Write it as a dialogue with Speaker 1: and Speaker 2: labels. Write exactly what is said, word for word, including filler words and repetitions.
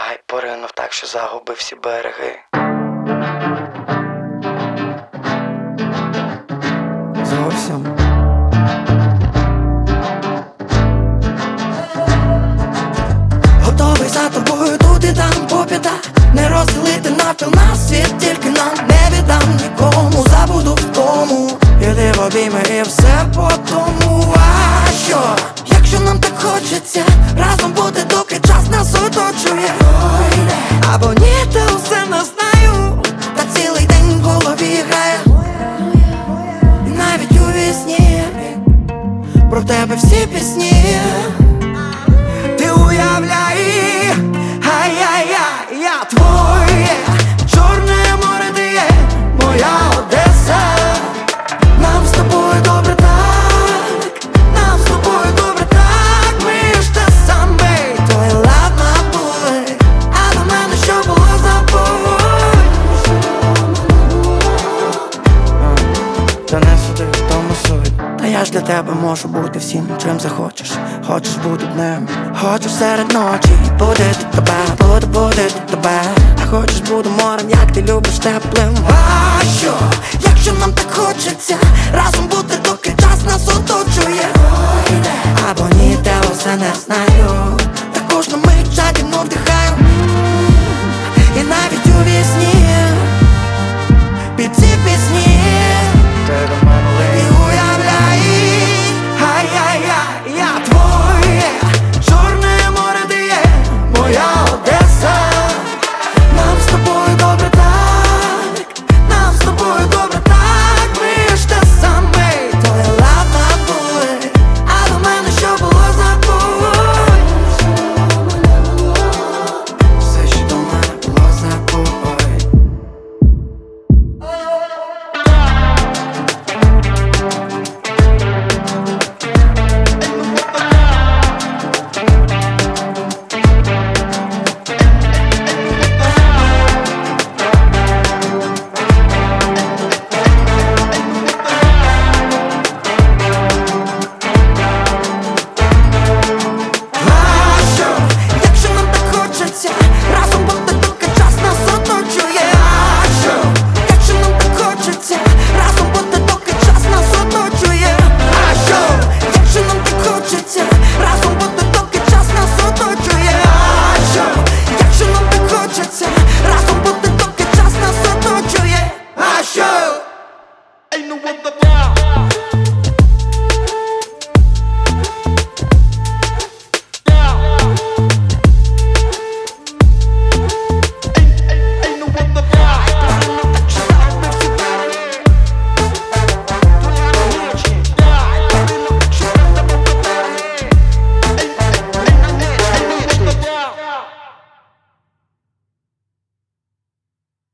Speaker 1: Ай, поринув так, що загубив всі береги. Зовсім. Готовий за тобою тут і там по п'ятах. Не розділити навпіл на світ, тільки нам не віддам нікому. Забуду в тому, іди в обійми і все по тому. А що, якщо нам так хочеться разом бути, доки час нас оточує? Або ні, та усе не знаю, та цілий день в голові грає. І навіть у вісні про тебе всі пісні. Ти уявляй, ай-яй-яй, я твоє Чорне море, ти є моя Одеса. Нам з тобою добре так, нам з тобою добре так. Ми ж те саме, твоє лав набули, а до мене що було, забудь. Та не суди, в тому суть. Та я ж для тебе можу бути всім, чим захочеш. Хочеш бути днем, хочеш серед ночі. Будити тебе, буду будити тебе. А хочеш буду морем, як ти любиш, теплим. А що, якщо нам так хочеться разом бути, доки час нас оточує? Або ні, те усе не знаю.